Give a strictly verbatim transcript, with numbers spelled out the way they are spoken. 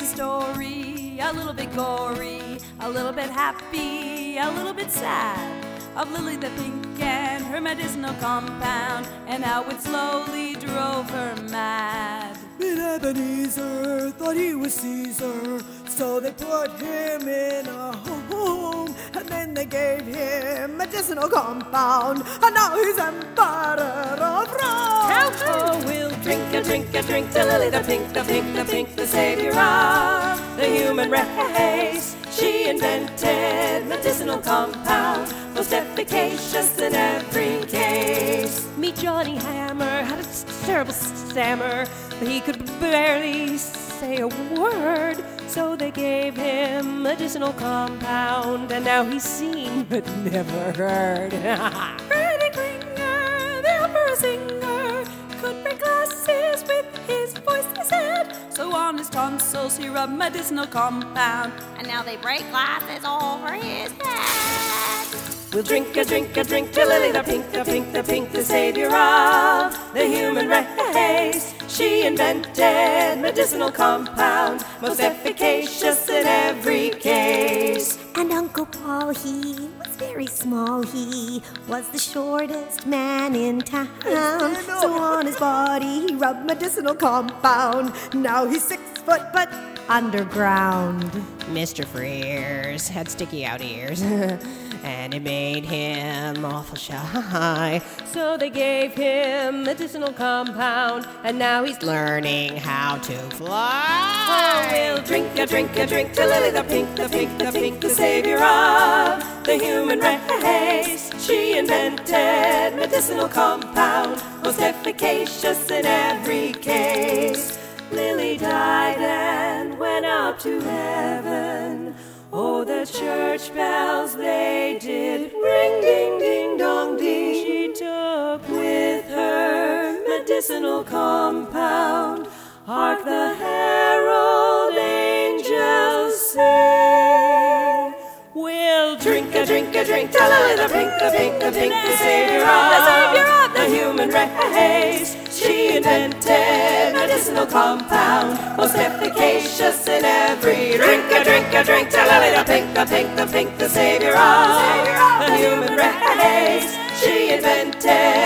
story, a little bit gory, a little bit happy, a little bit sad, of Lily the Pink and her medicinal compound, and how it slowly drove her mad. But Ebenezer thought he was Caesar, so they put him in a home, and then they gave him medicinal compound, and now he's Emperor of Rome. Oh, we'll drink a drink a drink to Lily the Pink, the Pink, the Pink, the savior of the human race. She invented medicinal compound, most efficacious in every case. Meet Johnny Hammer, had a terrible stammer, but he could barely say a word. So they gave him medicinal compound, and now he's seen but never heard. Freddie Klinger, the opera singer, could break glasses with his voice, he said. So on his tonsils he rubbed medicinal compound, and now they break glasses over his head. We'll drink a drink a drink to Lily the Pink, the Pink, the Pink, the savior of the human race. She invented medicinal compound, most efficacious in every case. And Uncle Paul, he was very small. He was the shortest man in town. So on his body he rubbed medicinal compound. Now he's six foot but underground. Mister Frears had sticky out ears, and it made him awful shy. So they gave him medicinal compound, and now he's learning how to fly. Oh, we'll drink a drink a drink to Lily the Pink, the Pink, the Pink, the savior of the human race. She invented medicinal compound, most efficacious in every case. Lily died and went up to heaven. Oh, the church bells, they did ring, ding, ding, dong, ding. She took with her medicinal compound. Hark the herald angels sing. We'll Drink a drink a drink to Lily the Pink, the Pink, the Pink, the savior of the savior of the human race. She invented medicinal compound, most efficacious in every. Drink a drink a drink to Lily the Pink, the Pink, the Pink, the savior of the human race. She invented